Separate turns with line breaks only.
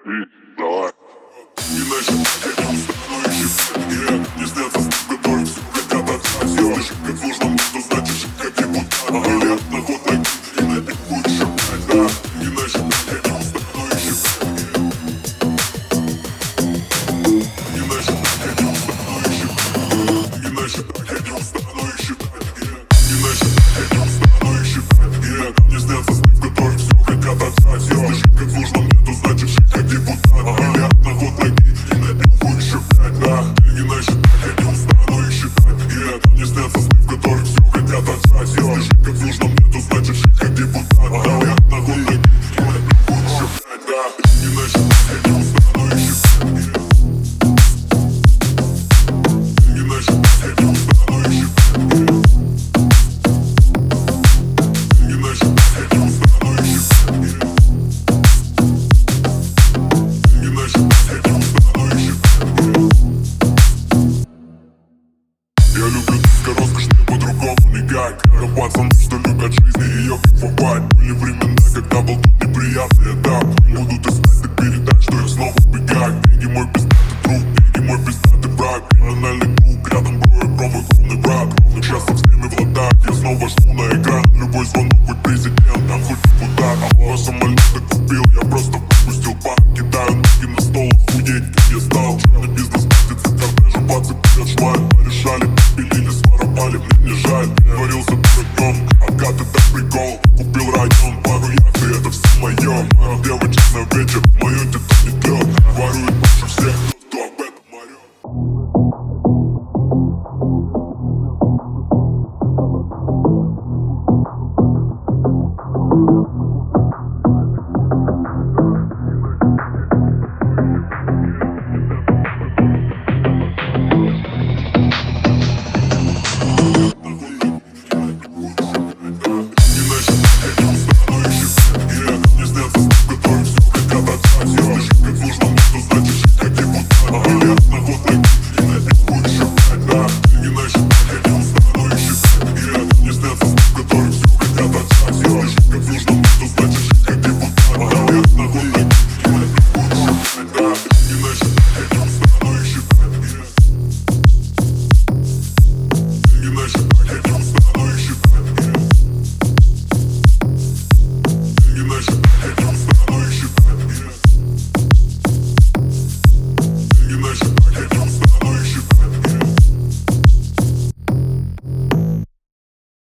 Давай. Иначе я не устану и считать. Не снятся сны, в которых все хотят отжать. Если жить как нужно, то значит жить как депутат. Миллиард на ход найти и на них будешь шептать, да. Иначе я не устану и считать. Иначе я не устану и считать. Иначе я не устану и считать. Иначе я не устану и считать. Не снятся сны, в которых все хотят отжать. Если жить как нужно мне, то значит жить как депутат. Миллиард на ход найти и на них будешь шептать, да. Иначе я не устану и считать. Не снятся сны, в которых все хотят отжать. Если жить как нужно мне, то значит жить как депутат. Миллиард на ход найти и на них будешь шептать, да. Иначе я не устану и считать. Иначе я не устану и считать. Иначе я не устану и считать. Иначе я не устану и считать. Я люблю диско, роскошь не по-другому никак. Но пацаны, что любят жизнь и ее кайфовать. Были времена, когда был тут неприятный этап. Будут искать, так передай, что я снова в бегах. Деньги мой пиздатый друг, деньги мой пиздатый брак. Криминальный круг, рядом броем